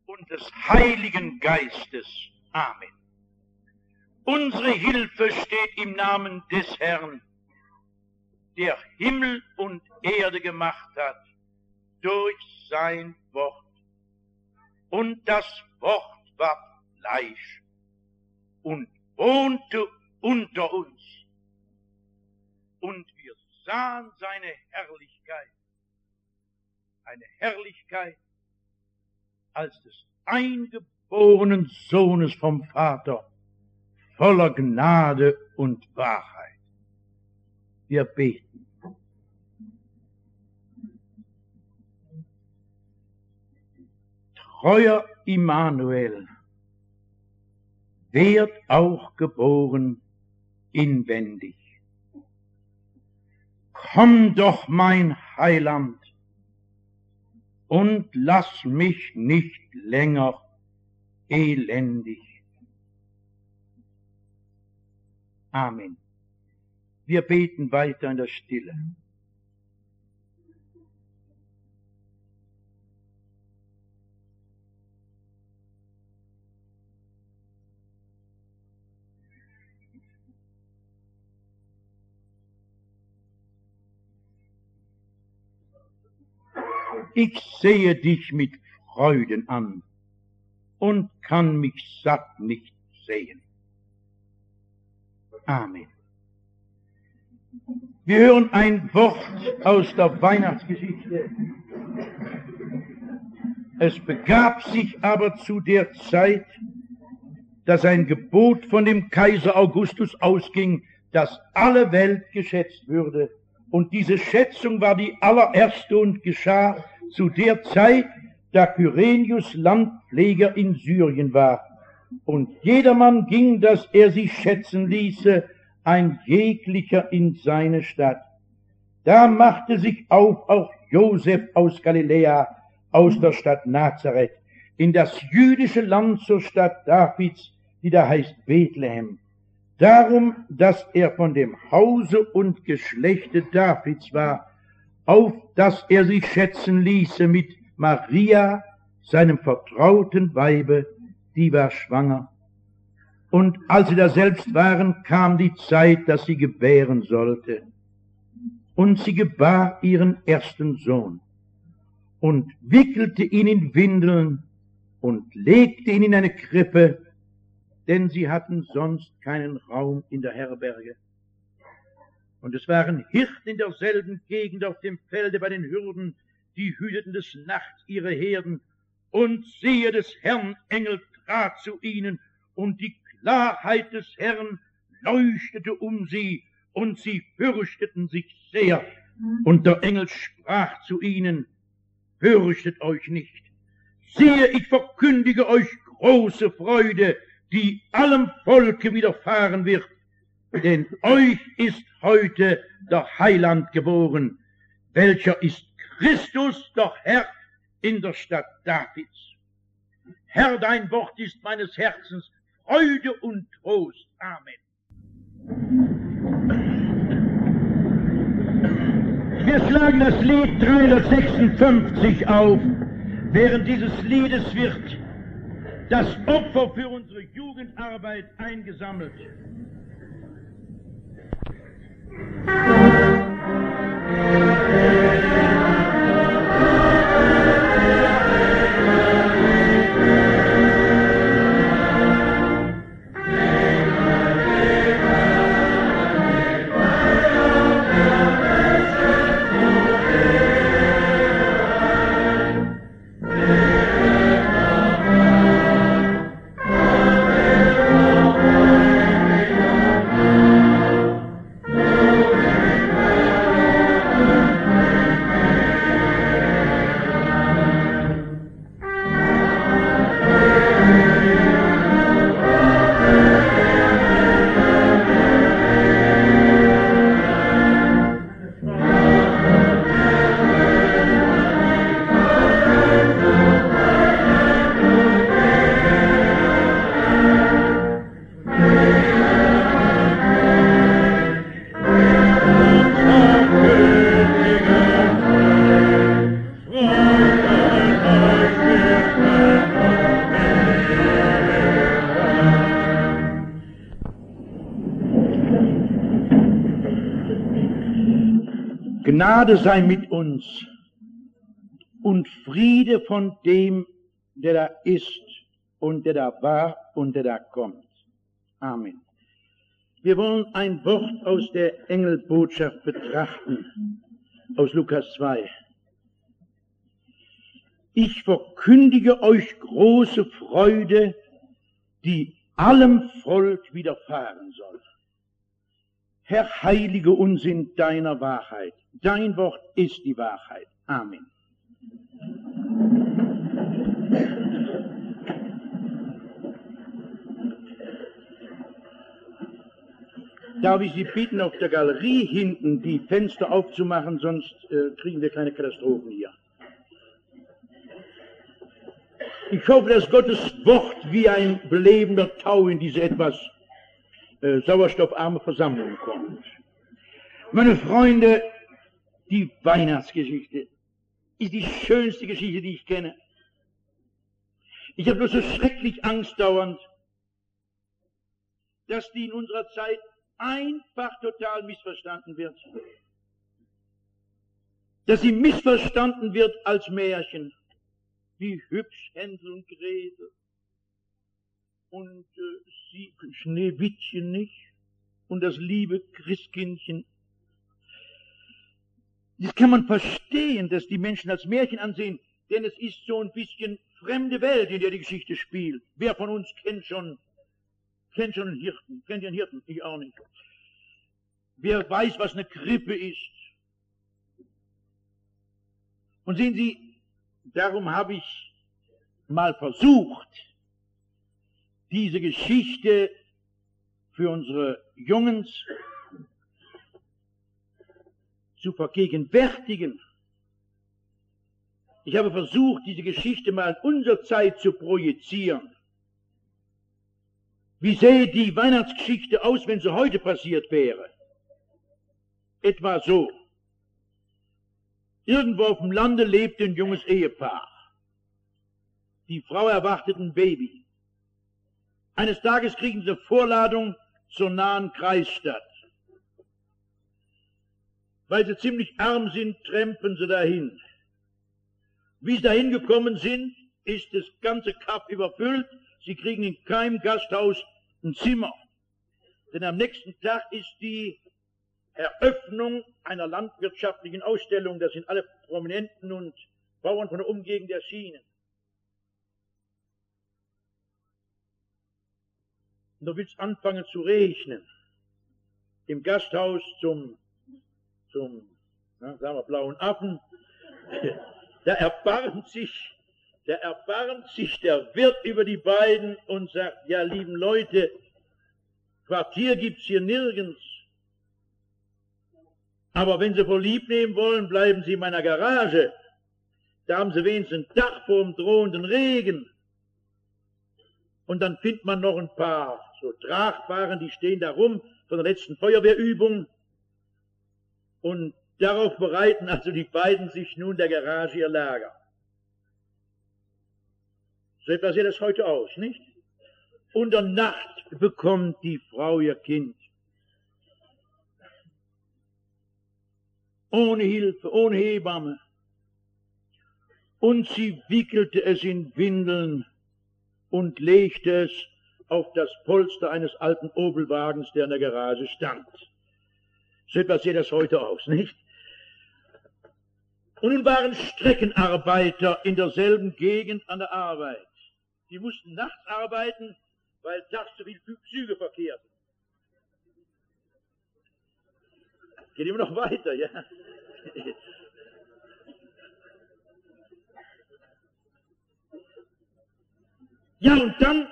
und des Heiligen Geistes. Amen. Unsere Hilfe steht im Namen des Herrn, der Himmel und Erde gemacht hat, durch sein Wort. Und das Wort ward Fleisch und wohnte unter uns. Und wir sahen seine Herrlichkeit, eine Herrlichkeit als des eingeborenen Sohnes vom Vater, voller Gnade und Wahrheit. Wir beten. Treuer Immanuel, werd auch geboren inwendig. Komm doch, mein Heiland, und lass mich nicht länger elendig. Amen. Wir beten weiter in der Stille. Ich sehe dich mit Freuden an und kann mich satt nicht sehen. Amen. Wir hören ein Wort aus der Weihnachtsgeschichte. Es begab sich aber zu der Zeit, dass ein Gebot von dem Kaiser Augustus ausging, dass alle Welt geschätzt würde. Und diese Schätzung war die allererste und geschah zu der Zeit, da Kyrenius Landpfleger in Syrien war. Und jedermann ging, dass er sich schätzen ließe, ein jeglicher in seine Stadt. Da machte sich auf auch Josef aus Galiläa, aus der Stadt Nazareth, in das jüdische Land zur Stadt Davids, die da heißt Bethlehem. Darum, dass er von dem Hause und Geschlechte Davids war, auf dass er sich schätzen ließe mit Maria, seinem vertrauten Weibe, die war schwanger. Und als sie da selbst waren, kam die Zeit, dass sie gebären sollte. Und sie gebar ihren ersten Sohn und wickelte ihn in Windeln und legte ihn in eine Krippe, denn sie hatten sonst keinen Raum in der Herberge. Und es waren Hirten in derselben Gegend auf dem Felde bei den Hürden, die hüteten des Nachts ihre Herden. Und siehe, des Herrn Engel trat zu ihnen, und die Klarheit des Herrn leuchtete um sie, und sie fürchteten sich sehr. Und der Engel sprach zu ihnen: Fürchtet euch nicht. Siehe, ich verkündige euch große Freude, die allem Volke widerfahren wird. Denn euch ist heute der Heiland geboren, welcher ist Christus, der Herr, in der Stadt Davids. Herr, dein Wort ist meines Herzens Freude und Trost. Amen. Wir schlagen das Lied 356 auf. Während dieses Liedes wird das Opfer für unsere Jugendarbeit eingesammelt. Gnade sei mit uns und Friede von dem, der da ist und der da war und der da kommt. Amen. Wir wollen ein Wort aus der Engelbotschaft betrachten, aus Lukas 2. Ich verkündige euch große Freude, die allem Volk widerfahren soll. Herr, heilige uns in deiner Wahrheit. Dein Wort ist die Wahrheit. Amen. Darf ich Sie bitten, auf der Galerie hinten die Fenster aufzumachen, sonst kriegen wir keine Katastrophen hier. Ich hoffe, dass Gottes Wort wie ein belebender Tau in diese etwas sauerstoffarme Versammlung kommt. Meine Freunde, die Weihnachtsgeschichte ist die schönste Geschichte, die ich kenne. Ich habe nur so schrecklich Angst dauernd, dass die in unserer Zeit einfach total missverstanden wird. Dass sie missverstanden wird als Märchen. Wie hübsch Hänsel und Gretel und Schneewittchen nicht und das liebe Christkindchen. Das kann man verstehen, dass die Menschen als Märchen ansehen, denn es ist so ein bisschen fremde Welt, in der die Geschichte spielt. Wer von uns kennt schon einen Hirten? Kennt ihr einen Hirten? Ich auch nicht. Wer weiß, was eine Krippe ist? Und sehen Sie, darum habe ich mal versucht, diese Geschichte für unsere Jungens zu vergegenwärtigen. Ich habe versucht, diese Geschichte mal in unsere Zeit zu projizieren. Wie sähe die Weihnachtsgeschichte aus, wenn sie heute passiert wäre? Etwa so. Irgendwo auf dem Lande lebte ein junges Ehepaar. Die Frau erwartet ein Baby. Eines Tages kriegen sie Vorladung zur nahen Kreisstadt. Weil sie ziemlich arm sind, trampen sie dahin. Wie sie dahin gekommen sind, ist das ganze Kap überfüllt. Sie kriegen in keinem Gasthaus ein Zimmer. Denn am nächsten Tag ist die Eröffnung einer landwirtschaftlichen Ausstellung. Da sind alle Prominenten und Bauern von der Umgegend erschienen. Und da will es anfangen zu regnen. Im Gasthaus zum sagen wir, blauen Affen. Da erbarmt sich der Wirt über die beiden und sagt, ja, lieben Leute, Quartier gibt's hier nirgends. Aber wenn Sie vorlieb nehmen wollen, bleiben Sie in meiner Garage. Da haben Sie wenigstens ein Dach vor dem drohenden Regen. Und dann findet man noch ein paar so Tragbaren, die stehen da rum von der letzten Feuerwehrübung. Und darauf bereiten also die beiden sich nun der Garage ihr Lager. So etwa sieht das heute aus, nicht? Unter Nacht bekommt die Frau ihr Kind. Ohne Hilfe, ohne Hebamme. Und sie wickelte es in Windeln und legte es auf das Polster eines alten Opelwagens, der in der Garage stand. So etwas sieht das heute aus, nicht? Und nun waren Streckenarbeiter in derselben Gegend an der Arbeit. Die mussten nachts arbeiten, weil tags so viele Züge verkehrten. Geht immer noch weiter, ja? Ja, und dann,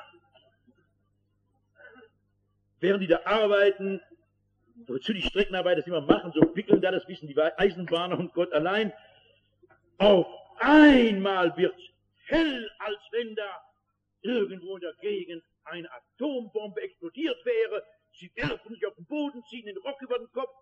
während die da arbeiten, wozu die Streckenarbeiter das immer machen, so wickeln da, das wissen die Eisenbahner und Gott allein, auf einmal wird hell, als wenn da irgendwo in der Gegend eine Atombombe explodiert wäre. Sie werfen sich auf den Boden, ziehen den Rock über den Kopf.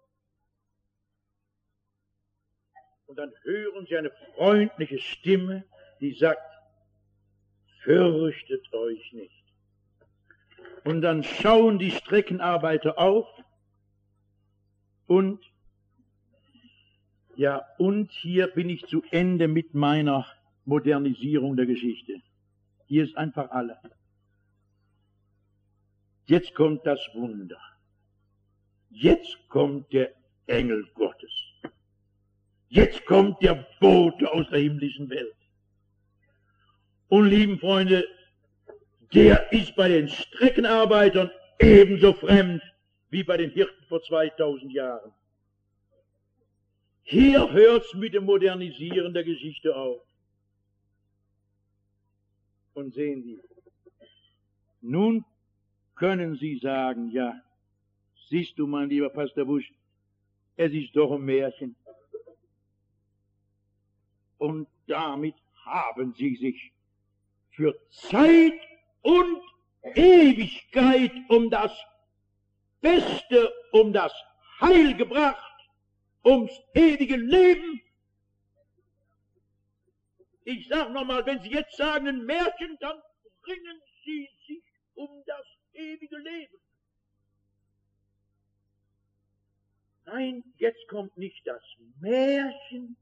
Und dann hören sie eine freundliche Stimme, die sagt, fürchtet euch nicht. Und dann schauen die Streckenarbeiter auf und Ja, und hier bin ich zu Ende mit meiner Modernisierung der Geschichte. Hier ist einfach alles. Jetzt kommt das Wunder. Jetzt kommt der Engel Gottes. Jetzt kommt der Bote aus der himmlischen Welt. Und lieben Freunde, der ist bei den Streckenarbeitern ebenso fremd wie bei den Hirten vor 2000 Jahren. Hier hört's mit dem Modernisieren der Geschichte auf. Und sehen Sie, nun können Sie sagen, ja, siehst du, mein lieber Pastor Busch, es ist doch ein Märchen. Und damit haben Sie sich für Zeit und Ewigkeit um das Beste, um das Heil gebracht, ums ewige Leben. Ich sage nochmal, wenn Sie jetzt sagen ein Märchen, dann bringen Sie sich um das ewige Leben. Nein, jetzt kommt nicht das Märchen,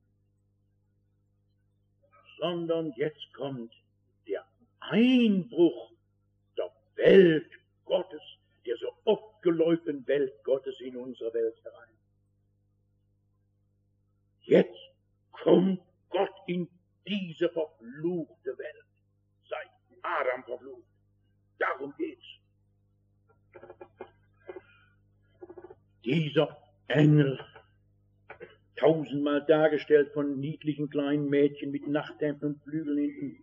sondern jetzt kommt der Einbruch der Welt Gottes, der so oft geläuften Welt Gottes in unsere Welt herein. Jetzt kommt Gott in diese verfluchte Welt, seit Adam verflucht. Darum geht's. Dieser Engel, tausendmal dargestellt von niedlichen kleinen Mädchen mit Nachthemden und Flügeln hinten,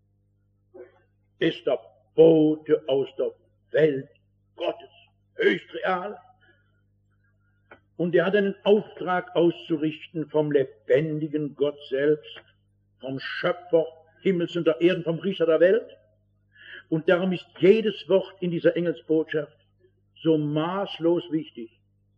ist der Bote aus der Welt Gottes, höchst real. Und er hat einen Auftrag auszurichten vom lebendigen Gott selbst, vom Schöpfer Himmels und der Erden, vom Richter der Welt. Und darum ist jedes Wort in dieser Engelsbotschaft so maßlos wichtig.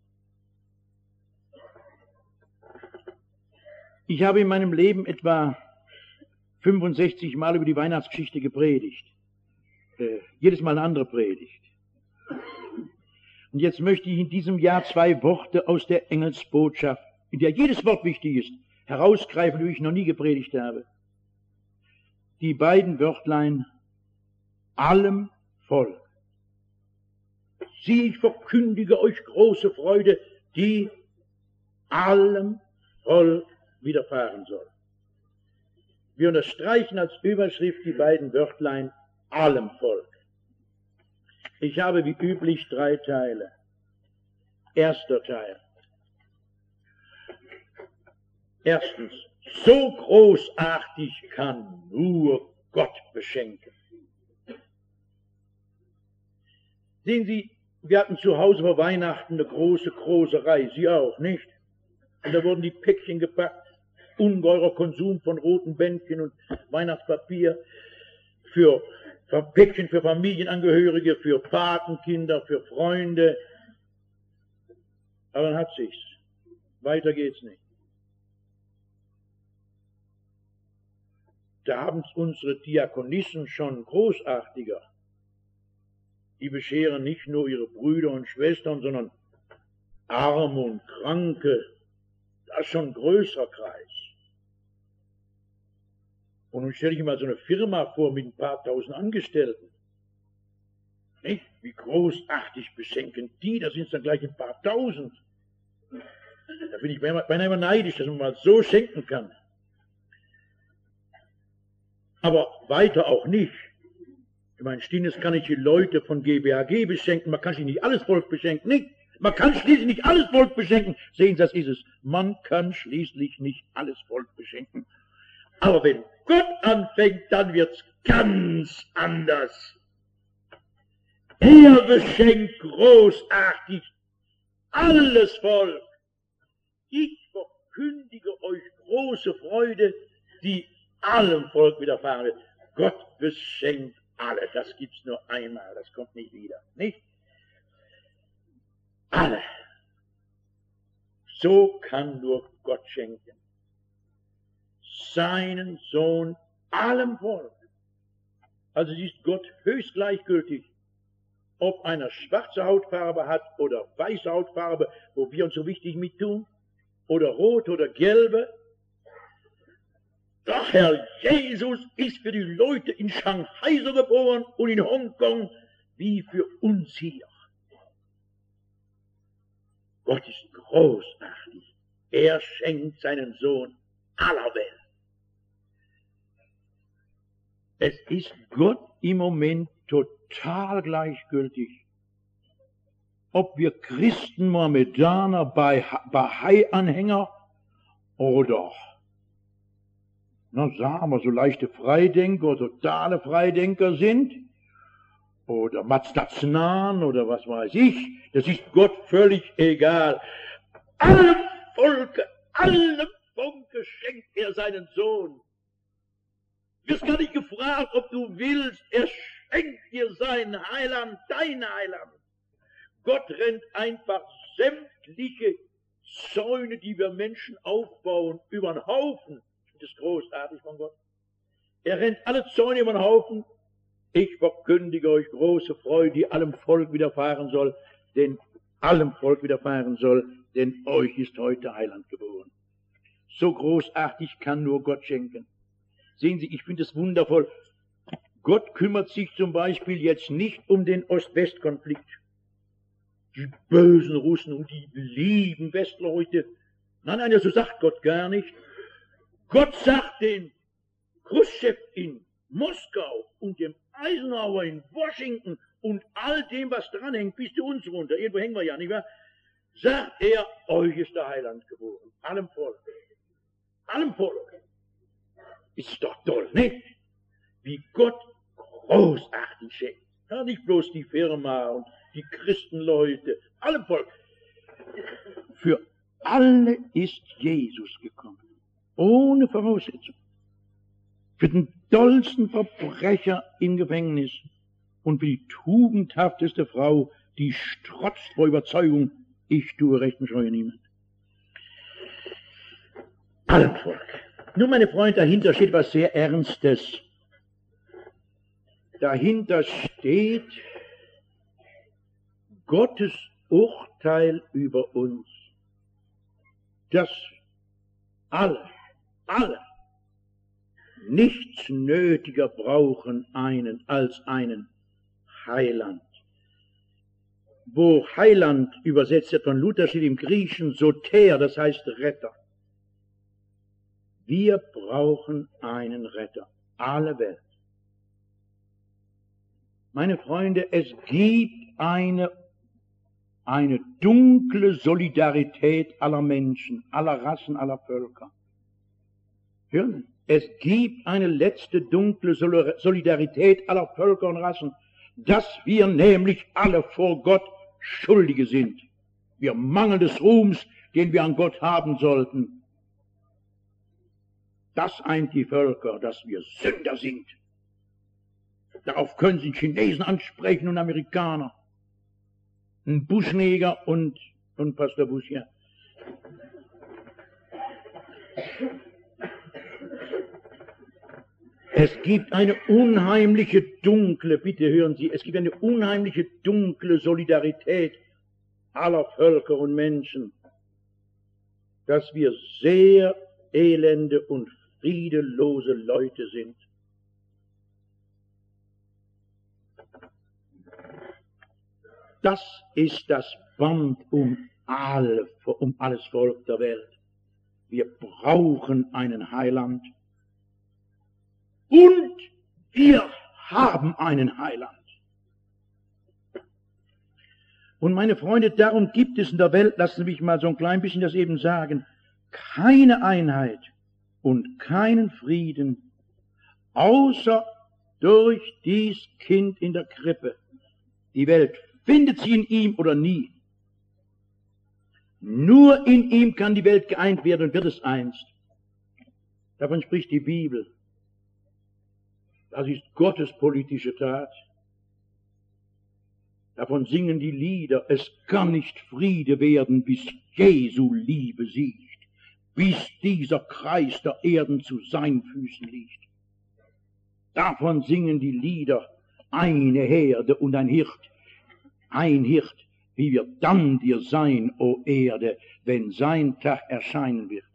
Ich habe in meinem Leben etwa 65 Mal über die Weihnachtsgeschichte gepredigt. Jedes Mal eine andere Predigt. Und jetzt möchte ich in diesem Jahr 2 Worte aus der Engelsbotschaft, in der jedes Wort wichtig ist, herausgreifen, wie ich noch nie gepredigt habe. Die beiden Wörtlein, allem Volk. Sieh, ich verkündige euch große Freude, die allem Volk widerfahren soll. Wir unterstreichen als Überschrift die beiden Wörtlein, allem Volk. Ich habe wie üblich 3 Teile. Erster Teil. Erstens, so großartig kann nur Gott beschenken. Sehen Sie, wir hatten zu Hause vor Weihnachten eine große Großerei, Sie auch, nicht? Und da wurden die Päckchen gepackt, ungeheurer Konsum von roten Bändchen und Weihnachtspapier, für Päckchen für Familienangehörige, für Patenkinder, für Freunde. Aber dann hat sich's. Weiter geht's nicht. Da haben's unsere Diakonissen schon großartiger. Die bescheren nicht nur ihre Brüder und Schwestern, sondern Arme und Kranke. Das ist schon ein größerer Kreis. Und nun stelle ich mir mal so eine Firma vor mit ein paar tausend Angestellten. Nicht? Wie großartig beschenken die, da sind es dann gleich ein paar tausend. Da bin ich beinahe immer neidisch, dass man mal so schenken kann. Aber weiter auch nicht. Ich meine, Stinnes kann ich die Leute von GBAG beschenken, man kann schließlich nicht alles Volk beschenken, nicht? Man kann schließlich nicht alles Volk beschenken. Sehen Sie, das ist es. Man kann schließlich nicht alles Volk beschenken. Aber wenn Gott anfängt, dann wird's ganz anders. Er beschenkt großartig alles Volk. Ich verkündige euch große Freude, die allem Volk widerfahren wird. Gott beschenkt alle. Das gibt's nur einmal, das kommt nicht wieder. Nicht? Alle. So kann nur Gott schenken. Seinen Sohn allem Volk. Also ist Gott höchst gleichgültig, ob einer schwarze Hautfarbe hat oder weiße Hautfarbe, wo wir uns so wichtig mit tun. oder rote oder gelbe. Der Herr Jesus ist für die Leute in Shanghai so geboren und in Hongkong wie für uns hier. Gott ist großartig. Er schenkt seinen Sohn aller Welt. Es ist Gott im Moment total gleichgültig, ob wir Christen, Mohammedaner, Bahai-Anhänger oder, sagen wir, so leichte Freidenker oder totale Freidenker sind, oder Mazdaznan oder was weiß ich, das ist Gott völlig egal. Allem Volke schenkt er seinen Sohn. Du wirst gar nicht gefragt, ob du willst, er schenkt dir sein Heiland, dein Heiland. Gott rennt einfach sämtliche Zäune, die wir Menschen aufbauen, über den Haufen. Das ist großartig von Gott. Er rennt alle Zäune über den Haufen. Ich verkündige euch große Freude, die allem Volk widerfahren soll, denn euch ist heute Heiland geboren. So großartig kann nur Gott schenken. Sehen Sie, ich finde es wundervoll. Gott kümmert sich zum Beispiel jetzt nicht um den Ost-West-Konflikt. Die bösen Russen und die lieben Westleute. Nein, so sagt Gott gar nicht. Gott sagt den Khrushchev in Moskau und dem Eisenhower in Washington und all dem, was dranhängt, bis zu uns runter, irgendwo hängen wir ja, nicht wahr? Sagt er, euch ist der Heiland geboren. Allem Volk. Ist doch toll, nicht? Wie Gott großartig schenkt. Ja, nicht bloß die Firma und die Christenleute, allem Volk. Für alle ist Jesus gekommen. Ohne Voraussetzung. Für den dollsten Verbrecher im Gefängnis und für die tugendhafteste Frau, die strotzt vor Überzeugung, ich tue Recht und scheue niemand. Allem Volk. Nun, meine Freunde, dahinter steht was sehr Ernstes. Dahinter steht Gottes Urteil über uns, dass alle nichts nötiger brauchen als einen Heiland. Wo Heiland übersetzt wird von Luther steht im Griechischen Soter, das heißt Retter. Wir brauchen einen Retter, alle Welt. Meine Freunde, es gibt eine dunkle Solidarität aller Menschen, aller Rassen, aller Völker. Hören Sie? Es gibt eine letzte dunkle Solidarität aller Völker und Rassen, dass wir nämlich alle vor Gott Schuldige sind. Wir mangeln des Ruhms, den wir an Gott haben sollten. Das eint die Völker, dass wir Sünder sind. Darauf können Sie Chinesen ansprechen und Amerikaner. Ein Buschneger und Pastor Busch, ja. Es gibt eine unheimliche dunkle, bitte hören Sie, es gibt eine unheimliche dunkle Solidarität aller Völker und Menschen, dass wir sehr elende und friedelose Leute sind. Das ist das Band um alles Volk der Welt. Wir brauchen einen Heiland. Und wir haben einen Heiland. Und meine Freunde, darum gibt es in der Welt, lassen Sie mich mal so ein klein bisschen das eben sagen, keine Einheit und keinen Frieden, außer durch dies Kind in der Krippe. Die Welt findet sie in ihm oder nie. Nur in ihm kann die Welt geeint werden und wird es einst. Davon spricht die Bibel. Das ist Gottes politische Tat. Davon singen die Lieder. Es kann nicht Friede werden, bis Jesu Liebe siegt, bis dieser Kreis der Erden zu seinen Füßen liegt. Davon singen die Lieder. Eine Herde und ein Hirt, Wie wird dann dir sein, o Erde, wenn sein Tag erscheinen wird?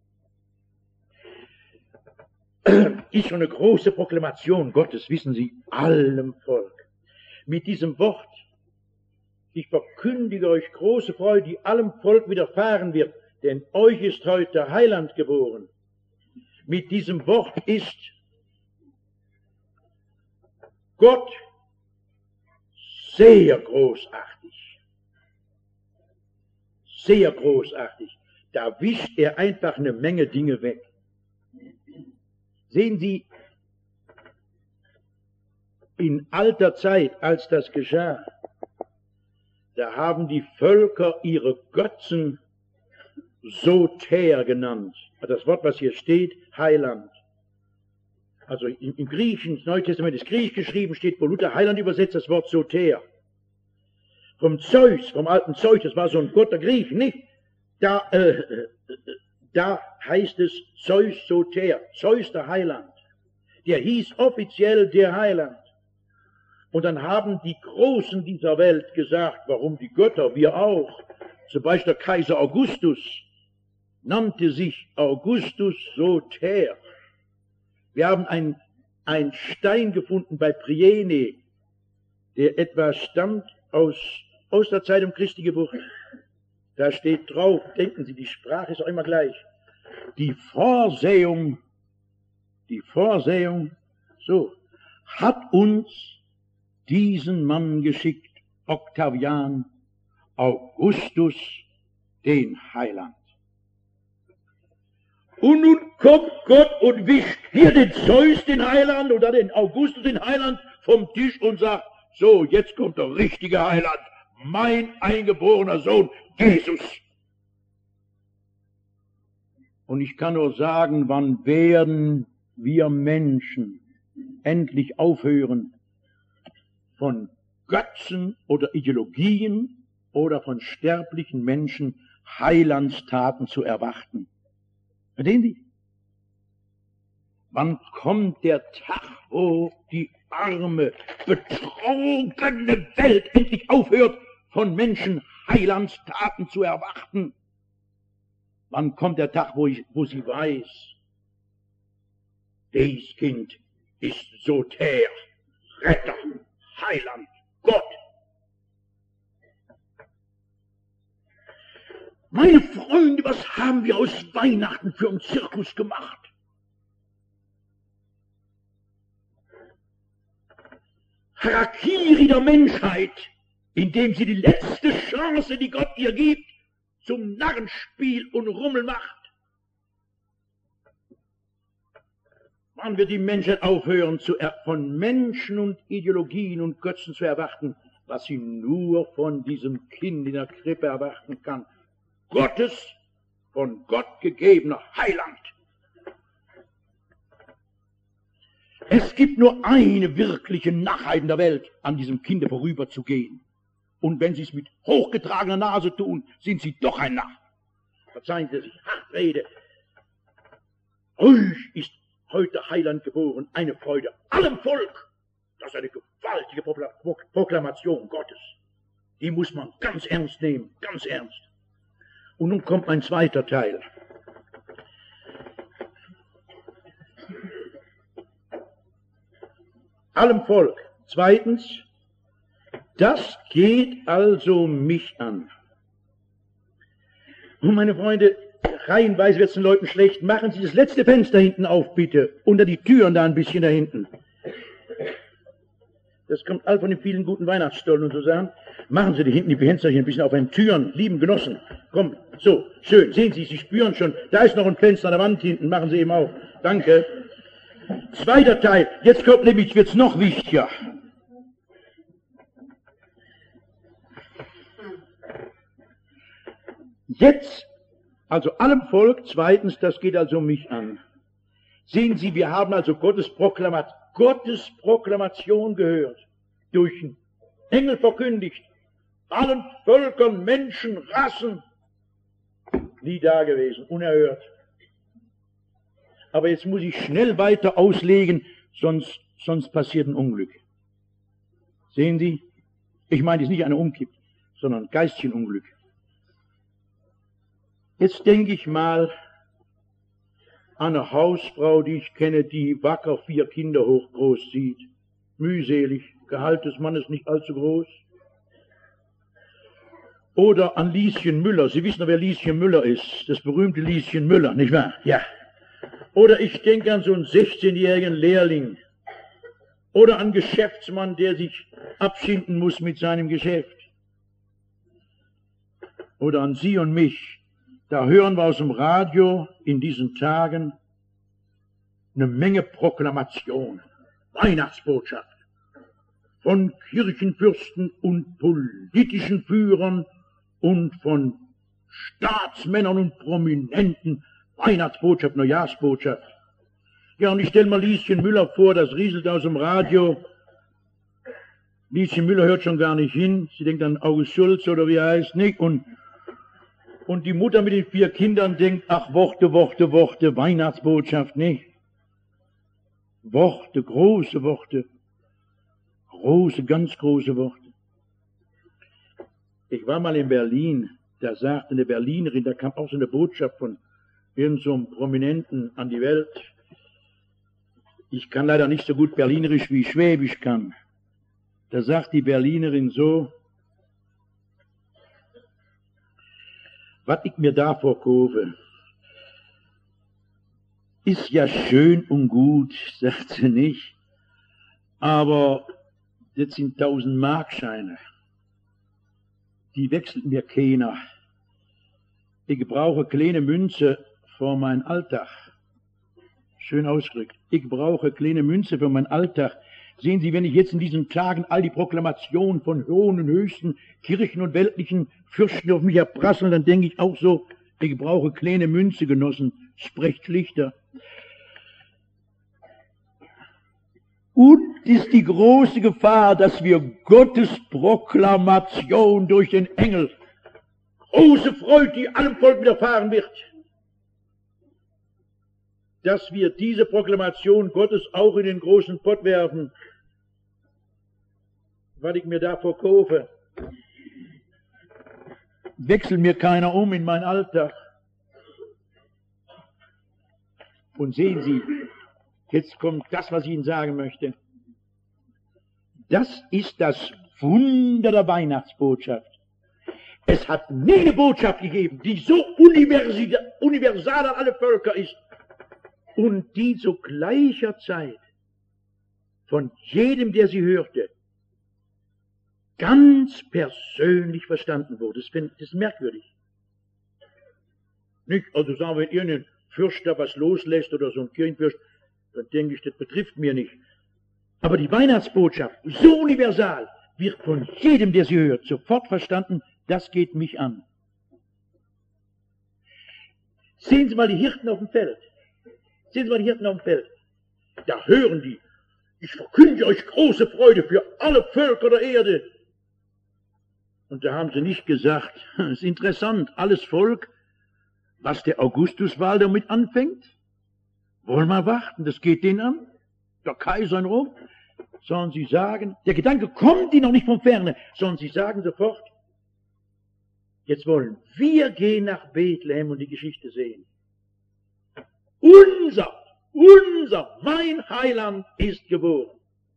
Ist schon eine große Proklamation Gottes, wissen Sie, allem Volk. Mit diesem Wort, ich verkündige euch große Freude, die allem Volk widerfahren wird, denn euch ist heute der Heiland geboren. Mit diesem Wort ist Gott sehr großartig. Sehr großartig. Da wischt er einfach eine Menge Dinge weg. Sehen Sie, in alter Zeit, als das geschah, da haben die Völker ihre Götzen Soter genannt. Das Wort, was hier steht, Heiland. Also im Griechischen, das Neue Testament ist griechisch geschrieben, steht, wo Luther Heiland übersetzt, das Wort Soter. Vom Zeus, vom alten Zeus, das war so ein Gott der Griechen, nicht? Da heißt es Zeus Soter, Zeus der Heiland. Der hieß offiziell der Heiland. Und dann haben die Großen dieser Welt gesagt, warum die Götter, wir auch. Zum Beispiel der Kaiser Augustus nannte sich Augustus Soter. Wir haben einen Stein gefunden bei Priene, der etwa stammt aus der Zeit um Christi Geburt. Da steht drauf, denken Sie, die Sprache ist auch immer gleich. Die Vorsehung, so, hat uns diesen Mann geschickt, Octavian, Augustus, den Heiland. Und nun kommt Gott und wischt hier den Zeus, den Heiland, oder den Augustus, den Heiland, vom Tisch und sagt, so, jetzt kommt der richtige Heiland, mein eingeborener Sohn, Jesus. Und ich kann nur sagen, wann werden wir Menschen endlich aufhören, von Götzen oder Ideologien oder von sterblichen Menschen Heilandstaten zu erwarten. Verstehen Sie? Wann kommt der Tag, wo die arme, betrogene Welt endlich aufhört, von Menschen Heilandstaten zu erwarten? Wann kommt der Tag, wo sie weiß, dies Kind ist Soter, Retter, Heiland, Gott. Meine Freunde, was haben wir aus Weihnachten für einen Zirkus gemacht? Harakiri der Menschheit, indem sie die letzte Chance, die Gott ihr gibt, zum Narrenspiel und Rummel macht. Wann wird die Menschheit aufhören, von Menschen und Ideologien und Götzen zu erwarten, was sie nur von diesem Kind in der Krippe erwarten kann? Gottes, von Gott gegebener Heiland. Es gibt nur eine wirkliche Narrheit in der Welt, an diesem Kinde vorüberzugehen. Und wenn sie es mit hochgetragener Nase tun, sind sie doch ein Narr. Verzeihen Sie, dass ich hart rede. Euch ist heute Heiland geboren, eine Freude allem Volk. Das ist eine gewaltige Proklamation Gottes. Die muss man ganz ernst nehmen, ganz ernst. Und nun kommt mein zweiter Teil. Allem Volk. Zweitens, das geht also mich an. Und meine Freunde, reihenweise wird es den Leuten schlecht. Machen Sie das letzte Fenster hinten auf, bitte. Unter die Türen da ein bisschen da hinten. Das kommt all von den vielen guten Weihnachtsstollen und so Sachen. Machen Sie die hinten die Fensterchen ein bisschen auf den Türen, lieben Genossen. Komm, so, schön. Sehen Sie, Sie spüren schon. Da ist noch ein Fenster an der Wand hinten. Machen Sie eben auf. Danke. Zweiter Teil. Jetzt kommt nämlich, wird's noch wichtiger. Jetzt, also allem Volk, zweitens, das geht also mich an. Sehen Sie, wir haben also Gottes Proklamation gehört, durch den Engel verkündigt, allen Völkern, Menschen, Rassen, nie da gewesen, unerhört. Aber jetzt muss ich schnell weiter auslegen, sonst passiert ein Unglück. Sehen Sie? Ich meine, es ist nicht eine Umkipp, sondern geistigen Unglück. Jetzt denke ich mal an eine Hausfrau, die ich kenne, die wacker 4 Kinder groß zieht. Mühselig, Gehalt des Mannes nicht allzu groß. Oder an Lieschen Müller. Sie wissen doch, wer Lieschen Müller ist. Das berühmte Lieschen Müller, nicht wahr? Ja. Oder ich denke an so einen 16-jährigen Lehrling. Oder an einen Geschäftsmann, der sich abschinden muss mit seinem Geschäft. Oder an Sie und mich. Da hören wir aus dem Radio in diesen Tagen eine Menge Proklamationen, Weihnachtsbotschaft von Kirchenfürsten und politischen Führern und von Staatsmännern und Prominenten, Weihnachtsbotschaft, Neujahrsbotschaft. Ja, und ich stelle mal Lieschen Müller vor, das rieselt aus dem Radio. Lieschen Müller hört schon gar nicht hin, sie denkt an August Schulz oder wie er heißt, nicht? Und die Mutter mit den 4 Kindern denkt, ach, Worte, Worte, Worte, Weihnachtsbotschaft, nicht? Worte, große Worte, große, ganz große Worte. Ich war mal in Berlin, da sagte eine Berlinerin, da kam auch so eine Botschaft von irgend so einem Prominenten an die Welt. Ich kann leider nicht so gut Berlinerisch wie ich Schwäbisch kann. Da sagt die Berlinerin so, was ich mir da verkaufe, ist ja schön und gut, sagt sie nicht, aber das sind 1000 Markscheine. Die wechselt mir keiner. Ich brauche kleine Münze für mein Alltag. Schön ausgedrückt. Ich brauche kleine Münze für mein Alltag. Sehen Sie, wenn ich jetzt in diesen Tagen all die Proklamationen von hohen und höchsten Kirchen und weltlichen Fürsten auf mich erprasseln, dann denke ich auch so, ich brauche kleine Münze, Genossen, sprecht schlichter. Und ist die große Gefahr, dass wir Gottes Proklamation durch den Engel, große Freude, die allem Volk widerfahren wird, dass wir diese Proklamation Gottes auch in den großen Pott werfen, was ich mir da verkaufe. Wechselt mir keiner um in mein Alltag. Und sehen Sie, jetzt kommt das, was ich Ihnen sagen möchte. Das ist das Wunder der Weihnachtsbotschaft. Es hat nie eine Botschaft gegeben, die so universal an alle Völker ist und die zu gleicher Zeit von jedem, der sie hörte, ganz persönlich verstanden wurde. Das ist merkwürdig. Nicht, also sagen wir, wenn irgendein Fürst da was loslässt oder so ein Kirchenfürst, dann denke ich, das betrifft mir nicht. Aber die Weihnachtsbotschaft, so universal, wird von jedem, der sie hört, sofort verstanden, das geht mich an. Sehen Sie mal die Hirten auf dem Feld. Sehen Sie mal die Hirten auf dem Feld. Da hören die, ich verkünde euch große Freude für alle Völker der Erde. Und da haben sie nicht gesagt, es ist interessant, alles Volk, was der Augustuswahl damit anfängt. Wollen wir warten, das geht denen an, der Kaiser in Rom. Sondern sie sagen, der Gedanke kommt ihnen noch nicht von ferne, sondern sie sagen sofort, jetzt wollen wir gehen nach Bethlehem und die Geschichte sehen. Mein Heiland ist geboren.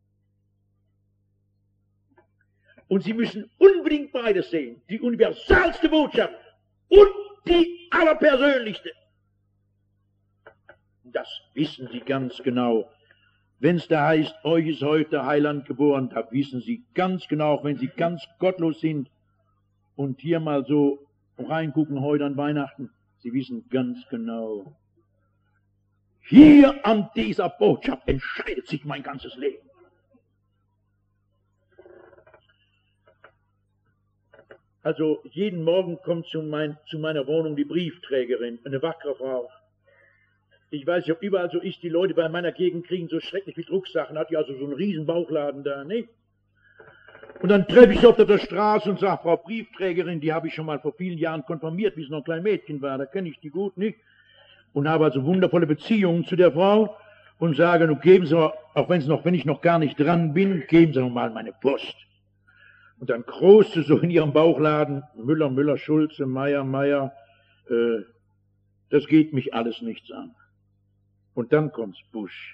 Und Sie müssen unbedingt beides sehen, die universalste Botschaft und die allerpersönlichste. Das wissen Sie ganz genau. Wenn es da heißt, euch ist heute der Heiland geboren, da wissen Sie ganz genau, auch wenn Sie ganz gottlos sind und hier mal so reingucken heute an Weihnachten, Sie wissen ganz genau, hier an dieser Botschaft entscheidet sich mein ganzes Leben. Also jeden Morgen kommt zu meiner Wohnung die Briefträgerin, eine wackere Frau. Ich weiß nicht, ob überall so ist, die Leute bei meiner Gegend kriegen so schrecklich viel Drucksachen, hat die also so einen riesen Bauchladen da, nicht? Und dann treffe ich sie auf der Straße und sage, Frau Briefträgerin, die habe ich schon mal vor vielen Jahren konfirmiert, wie sie noch ein kleines Mädchen war, da kenne ich die gut, nicht? Und habe also wundervolle Beziehungen zu der Frau und sage, nun geben Sie mir, auch wenn ich noch gar nicht dran bin, geben Sie mir mal meine Post. Und dann große so in ihrem Bauchladen, Müller, Schulze, Meier, das geht mich alles nichts an. Und dann kommt's Busch.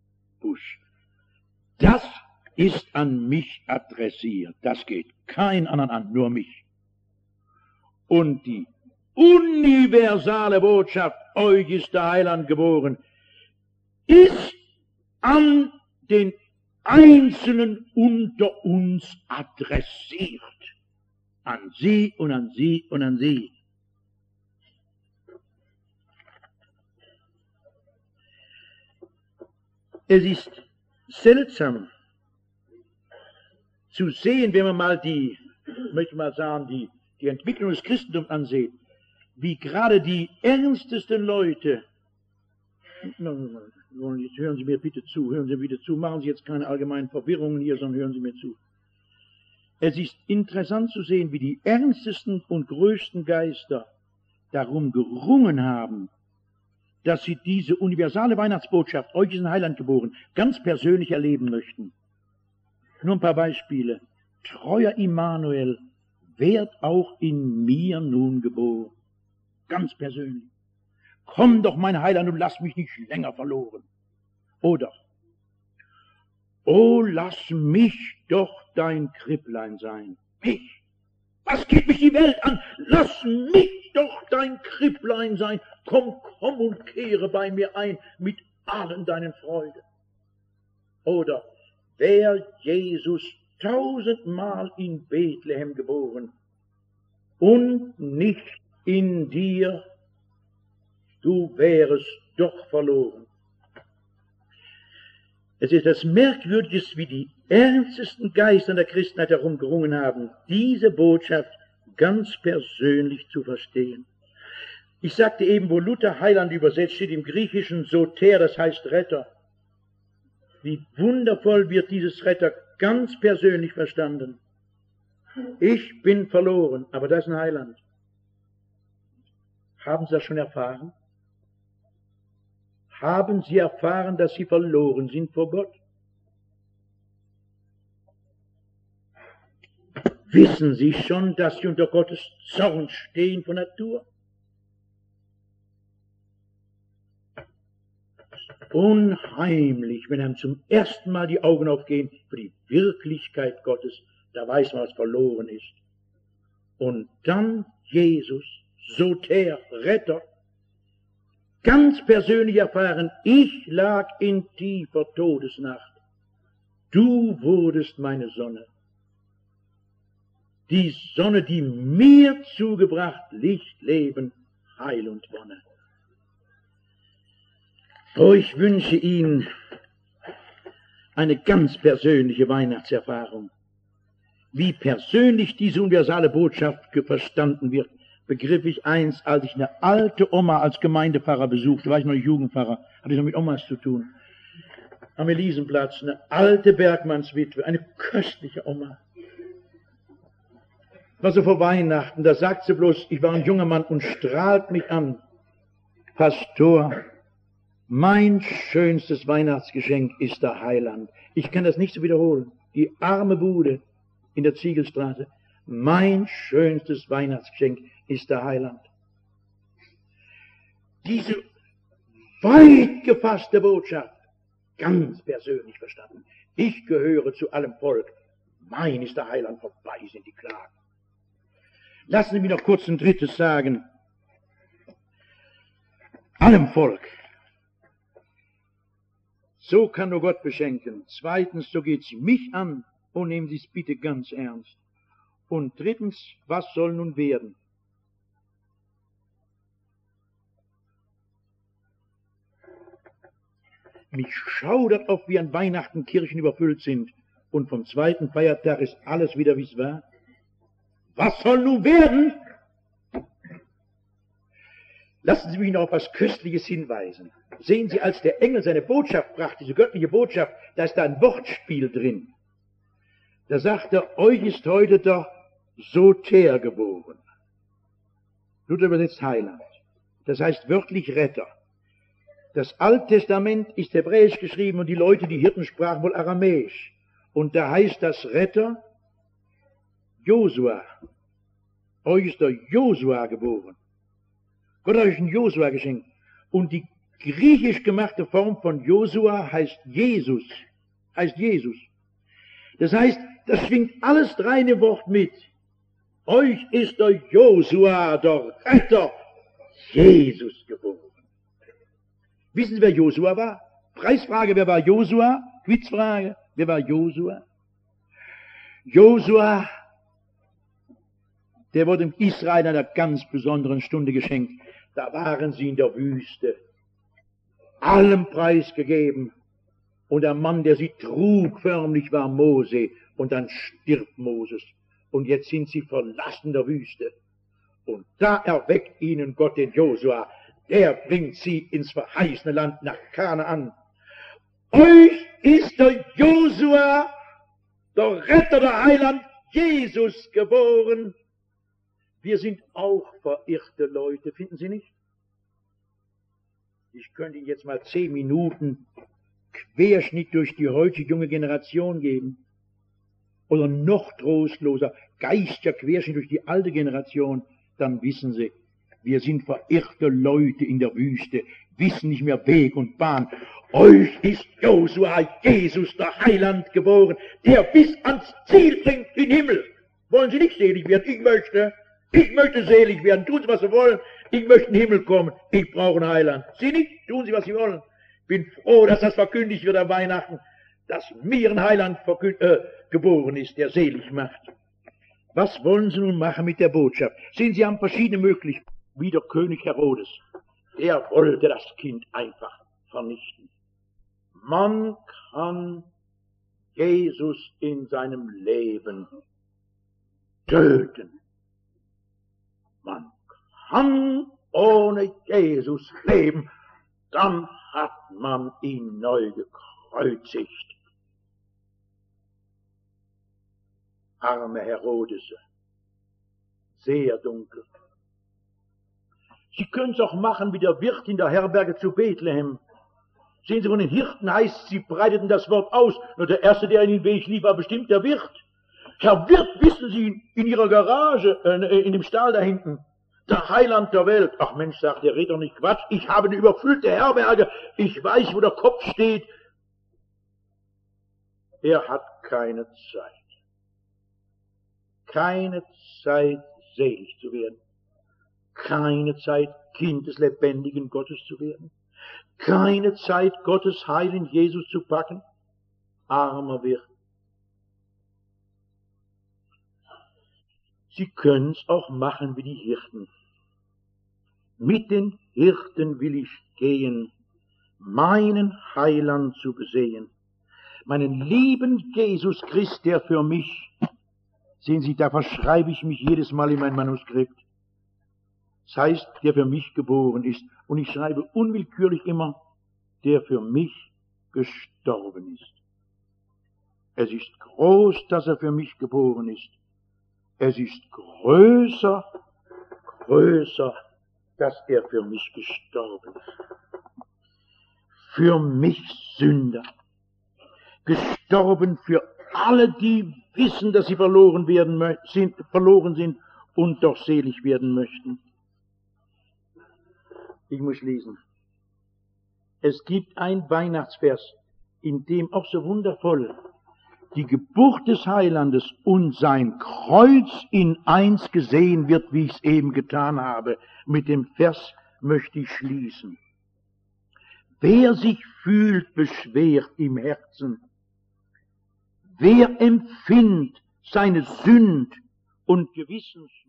Das ist an mich adressiert. Das geht keinen anderen an, nur mich. Und die universale Botschaft, euch ist der Heiland geboren, ist an den Einzelnen unter uns adressiert. An sie und an sie und an sie. Es ist seltsam zu sehen, wenn man mal die Entwicklung des Christentums ansieht, wie gerade die ernstesten Leute, jetzt hören Sie mir bitte zu, machen Sie jetzt keine allgemeinen Verwirrungen hier, sondern hören Sie mir zu. Es ist interessant zu sehen, wie die ernstesten und größten Geister darum gerungen haben, dass sie diese universale Weihnachtsbotschaft, euch ist ein Heiland geboren, ganz persönlich erleben möchten. Nur ein paar Beispiele. Treuer Immanuel, werd auch in mir nun geboren. Ganz persönlich. Komm doch, mein Heiland, und lass mich nicht länger verloren. Oder, oh, lass mich doch dein Kripplein sein. Mich. Was geht mich die Welt an? Lass mich doch dein Kripplein sein. Komm und kehre bei mir ein mit allen deinen Freuden. Oder, wär Jesus 1000-mal in Bethlehem geboren und nicht in dir, du wärest doch verloren. Es ist das Merkwürdigste, wie die ernstesten Geister der Christenheit darum gerungen haben, diese Botschaft ganz persönlich zu verstehen. Ich sagte eben, wo Luther Heiland übersetzt, steht im Griechischen Soter, das heißt Retter. Wie wundervoll wird dieses Retter ganz persönlich verstanden. Ich bin verloren, aber das ist ein Heiland. Haben Sie das schon erfahren? Haben Sie erfahren, dass Sie verloren sind vor Gott? Wissen Sie schon, dass Sie unter Gottes Zorn stehen von Natur? Unheimlich, wenn einem zum ersten Mal die Augen aufgehen für die Wirklichkeit Gottes, da weiß man, was verloren ist. Und dann Jesus, Soter, Retter, ganz persönlich erfahren, ich lag in tiefer Todesnacht, du wurdest meine Sonne. Die Sonne, die mir zugebracht, Licht, Leben, Heil und Wonne. Oh, ich wünsche Ihnen eine ganz persönliche Weihnachtserfahrung. Wie persönlich diese universale Botschaft verstanden wird, begriff ich einst, als ich eine alte Oma als Gemeindepfarrer besuchte, war ich noch Jugendpfarrer, hatte ich noch mit Omas zu tun, am Elisenplatz, eine alte Bergmannswitwe, eine köstliche Oma. War so vor Weihnachten, da sagt sie bloß, ich war ein junger Mann und strahlt mich an, Pastor, mein schönstes Weihnachtsgeschenk ist der Heiland. Ich kann das nicht so wiederholen. Die arme Bude in der Ziegelstraße. Mein schönstes Weihnachtsgeschenk ist der Heiland. Diese weit gefasste Botschaft, ganz persönlich verstanden. Ich gehöre zu allem Volk. Mein ist der Heiland, vorbei sind die Klagen. Lassen Sie mich noch kurz ein drittes sagen. Allem Volk. So kann nur Gott beschenken. Zweitens, so geht es mich an, und nehmen Sie es bitte ganz ernst. Und drittens, was soll nun werden? Mich schaudert auf, wie an Weihnachten Kirchen überfüllt sind, und vom zweiten Feiertag ist alles wieder, wie es war. Was soll nun werden? Lassen Sie mich noch auf was Köstliches hinweisen. Sehen Sie, als der Engel seine Botschaft brachte, diese göttliche Botschaft, da ist da ein Wortspiel drin. Da sagt er, euch ist heute der Soter geboren. Luther übersetzt Heiland. Das heißt wörtlich Retter. Das Alte Testament ist hebräisch geschrieben und die Leute, die Hirten, sprachen wohl aramäisch. Und da heißt das Retter, Josua. Euch ist der Josua geboren. Gott hat euch einen Josua geschenkt. Und die griechisch gemachte Form von Josua heißt Jesus. Heißt Jesus. Das heißt, das schwingt alles drei in dem Wort mit. Euch ist der Josua, der Retter, Jesus geboren. Wissen Sie, wer Josua war? Preisfrage, wer war Josua? Quizfrage, wer war Josua? Josua, der wurde Israel in einer ganz besonderen Stunde geschenkt. Da waren sie in der Wüste, allem preisgegeben. Und der Mann, der sie trug, förmlich war Mose. Und dann stirbt Moses. Und jetzt sind sie verlassen in der Wüste. Und da erweckt ihnen Gott den Josua. Der bringt sie ins verheißene Land nach Kanaan. Euch ist der Josua, der Retter, der Heiland, Jesus geboren. Wir sind auch verirrte Leute, finden Sie nicht? Ich könnte Ihnen jetzt mal 10 Minuten Querschnitt durch die heutige junge Generation geben. Oder noch trostloser, geistiger Querschnitt durch die alte Generation. Dann wissen Sie, wir sind verirrte Leute in der Wüste, wissen nicht mehr Weg und Bahn. Euch ist Josua, Jesus, der Heiland geboren, der bis ans Ziel bringt, in den Himmel. Wollen Sie nicht selig werden? Ich möchte selig werden. Tun Sie, was Sie wollen. Ich möchte in den Himmel kommen. Ich brauche einen Heiland. Sie nicht? Tun Sie, was Sie wollen. Bin froh, dass das verkündigt wird an Weihnachten, dass mir ein Heiland geboren ist, der selig macht. Was wollen Sie nun machen mit der Botschaft? Sehen Sie, haben verschiedene Möglichkeiten. Wie der König Herodes. Der wollte das Kind einfach vernichten. Man kann Jesus in seinem Leben töten. Man kann ohne Jesus leben. Dann hat man ihn neu gekreuzigt. Arme Herodes. Sehr dunkel. Sie können es auch machen wie der Wirt in der Herberge zu Bethlehem. Sehen Sie, von den Hirten heißt, sie breiteten das Wort aus. Nur der Erste, der in den Weg lief, war bestimmt der Wirt. Herr Wirt, wissen Sie, in Ihrer Garage, in dem Stall da hinten, der Heiland der Welt. Ach Mensch, sagt er, red doch nicht Quatsch. Ich habe eine überfüllte Herberge. Ich weiß, wo der Kopf steht. Er hat keine Zeit. Keine Zeit, selig zu werden. Keine Zeit, Kind des lebendigen Gottes zu werden. Keine Zeit, Gottes Heil in Jesus zu packen. Armer Wirt. Sie können es auch machen wie die Hirten. Mit den Hirten will ich gehen, meinen Heiland zu besehen. Meinen lieben Jesus Christ, der für mich, sehen Sie, da verschreibe ich mich jedes Mal in mein Manuskript. Das heißt, der für mich geboren ist. Und ich schreibe unwillkürlich immer, der für mich gestorben ist. Es ist groß, dass er für mich geboren ist. Es ist größer, dass er für mich gestorben ist. Für mich Sünder. Gestorben für alle, die wissen, dass sie verloren sind und doch selig werden möchten. Ich muss lesen. Es gibt ein Weihnachtsvers, in dem auch so wundervoll die Geburt des Heilandes und sein Kreuz in eins gesehen wird, wie ich es eben getan habe. Mit dem Vers möchte ich schließen. Wer sich fühlt beschwert im Herzen, wer empfindet seine Sünd und Gewissensschmerzen,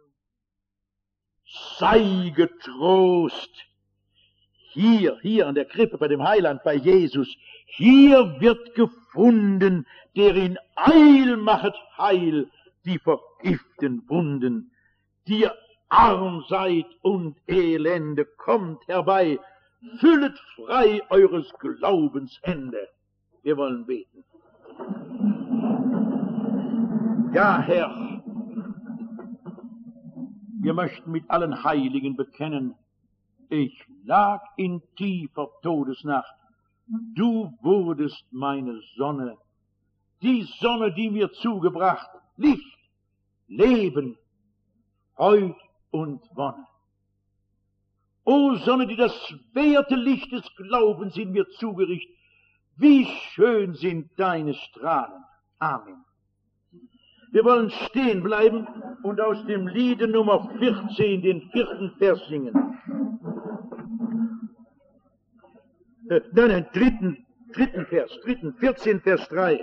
sei getrost. Hier an der Krippe bei dem Heiland, bei Jesus, hier wird gefunden, der in Eil machet heil die vergifteten Wunden. Die ihr arm seid und elende, kommt herbei, füllet frei eures Glaubens Hände. Wir wollen beten. Ja, Herr, wir möchten mit allen Heiligen bekennen, ich lag in tiefer Todesnacht. Du wurdest meine Sonne, die Sonne, die mir zugebracht, Licht Leben, Freud und Wonne. O Sonne, die das werte Licht des Glaubens in mir zugerichtet, wie schön sind deine Strahlen. Amen. Wir wollen stehen bleiben und aus dem Liede Nummer 14 den 4. Vers singen. Dritten Vers, 14 Vers 3.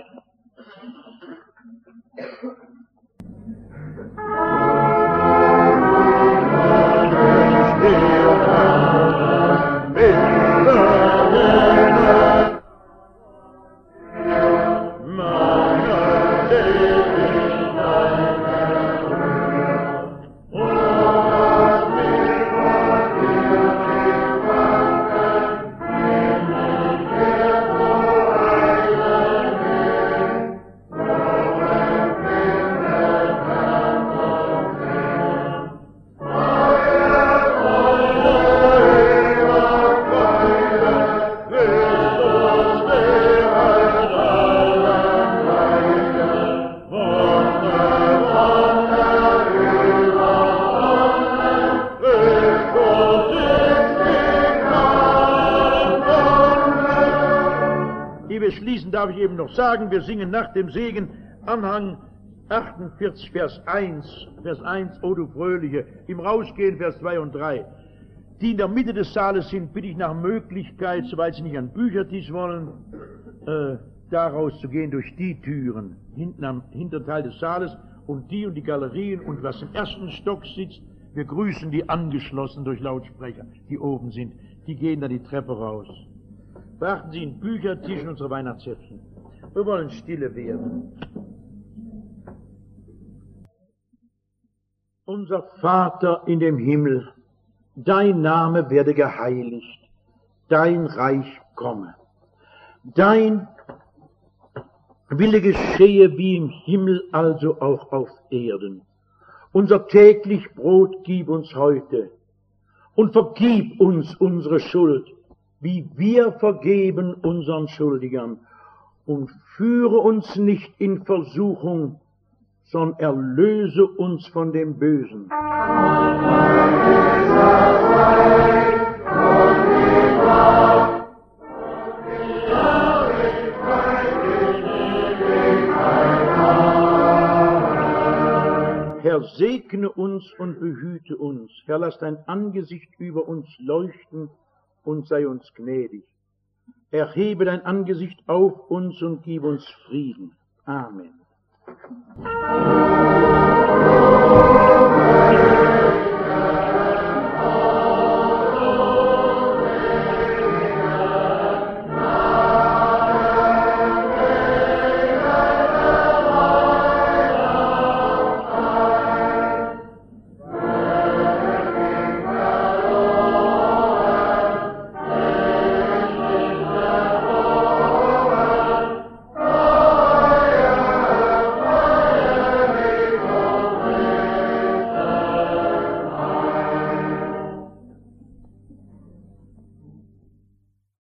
Darf ich eben noch sagen, wir singen nach dem Segen Anhang 48, Vers 1, O du Fröhliche, im Rausgehen, Vers 2 und 3. Die in der Mitte des Saales sind, bitte ich nach Möglichkeit, soweit sie nicht an den Büchertisch wollen, da rauszugehen durch die Türen, hinten am Hinterteil des Saales und die Galerien und was im ersten Stock sitzt, wir grüßen die angeschlossen durch Lautsprecher, die oben sind, die gehen dann die Treppe raus. Beachten Sie in Büchertischen unsere Weihnachtshäppchen. Wir wollen stille werden. Unser Vater in dem Himmel, dein Name werde geheiligt, dein Reich komme. Dein Wille geschehe wie im Himmel, also auch auf Erden. Unser täglich Brot gib uns heute und vergib uns unsere Schuld, wie wir vergeben unseren Schuldigern, und führe uns nicht in Versuchung, sondern erlöse uns von dem Bösen. Herr, segne uns und behüte uns. Herr, lass dein Angesicht über uns leuchten und sei uns gnädig. Erhebe dein Angesicht auf uns und gib uns Frieden. Amen.